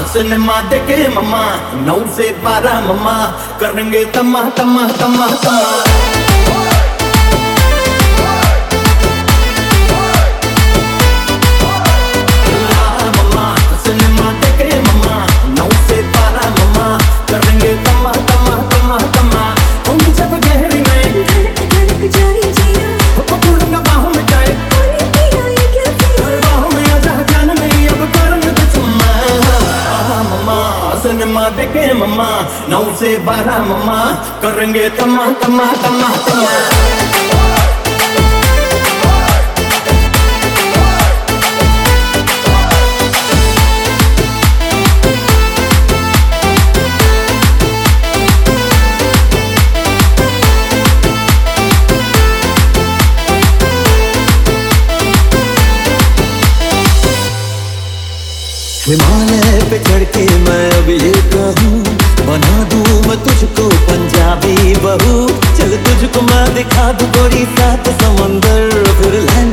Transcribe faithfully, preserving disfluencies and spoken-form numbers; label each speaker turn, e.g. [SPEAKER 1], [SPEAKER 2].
[SPEAKER 1] Cinema देखे mama, नौ से बारह मम्मा, करेंगे तमा तमा तमा तमा। सिनेमा देखे मम्मा, नौ से बारह मम्मा, करेंगे तमा तमा तमा तमा।
[SPEAKER 2] हिमालय पे चढ़ के मैं अब ये कहूँ, बना दूँ मैं तुझको पंजाबी बहू। चल तुझको मैं दिखा दूँ गोरी सात समंदर, फिर